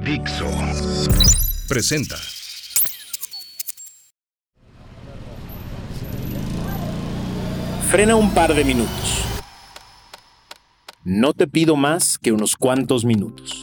Dixo presenta Frena un par de minutos. No te pido más que unos cuantos minutos.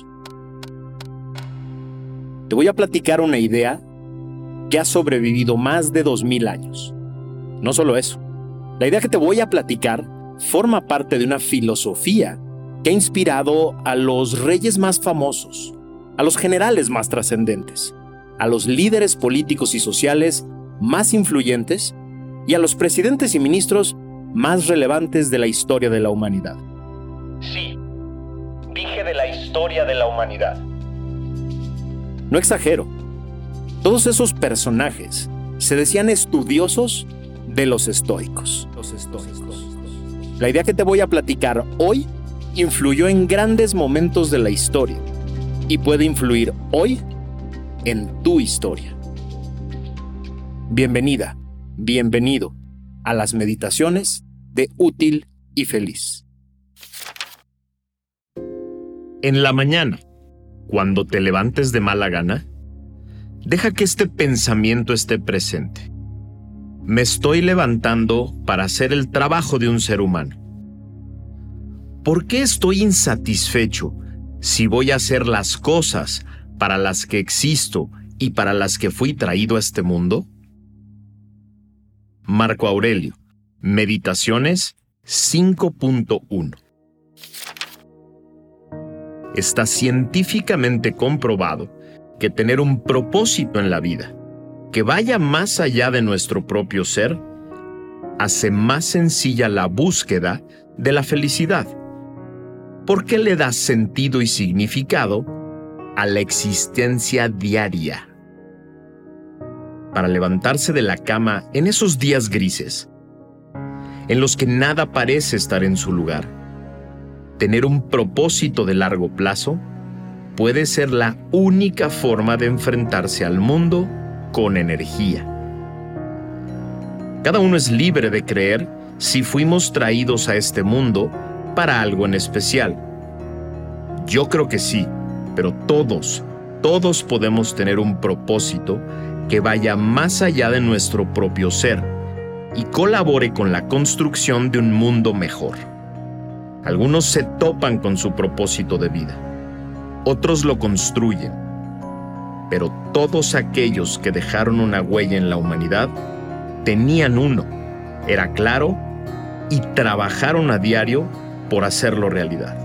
Te voy a platicar una idea que ha sobrevivido más de 2000 años. No solo eso, la idea que te voy a platicar forma parte de una filosofía que ha inspirado a los reyes más famosos, a los generales más trascendentes, a los líderes políticos y sociales más influyentes y a los presidentes y ministros más relevantes de la historia de la humanidad. Sí, dije de la historia de la humanidad. No exagero. Todos esos personajes se decían estudiosos de los estoicos. La idea que te voy a platicar hoy influyó en grandes momentos de la historia y puede influir hoy en tu historia. Bienvenida, bienvenido a las meditaciones de Útil y Feliz. En la mañana, cuando te levantes de mala gana, deja que este pensamiento esté presente. Me estoy levantando para hacer el trabajo de un ser humano. ¿Por qué estoy insatisfecho si voy a hacer las cosas para las que existo y para las que fui traído a este mundo? Marco Aurelio, Meditaciones 5.1. Está científicamente comprobado que tener un propósito en la vida que vaya más allá de nuestro propio ser hace más sencilla la búsqueda de la felicidad, porque le da sentido y significado a la existencia diaria. Para levantarse de la cama en esos días grises, en los que nada parece estar en su lugar, tener un propósito de largo plazo puede ser la única forma de enfrentarse al mundo con energía. Cada uno es libre de creer si fuimos traídos a este mundo para algo en especial. Yo creo que sí, pero todos podemos tener un propósito que vaya más allá de nuestro propio ser y colabore con la construcción de un mundo mejor. Algunos se topan con su propósito de vida, otros lo construyen, pero todos aquellos que dejaron una huella en la humanidad tenían uno, era claro, y trabajaron a diario por hacerlo realidad.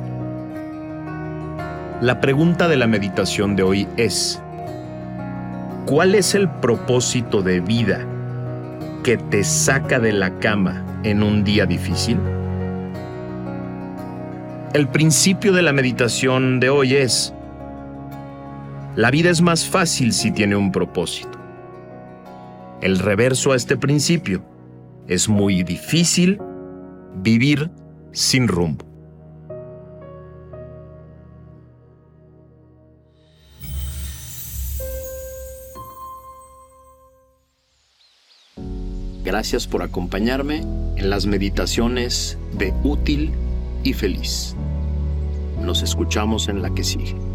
La pregunta de la meditación de hoy es: ¿cuál es el propósito de vida que te saca de la cama en un día difícil? El principio de la meditación de hoy es: la vida es más fácil si tiene un propósito. El reverso a este principio: es muy difícil vivir sin rumbo. Gracias por acompañarme en las meditaciones de Útil y Feliz. Nos escuchamos en la que sigue.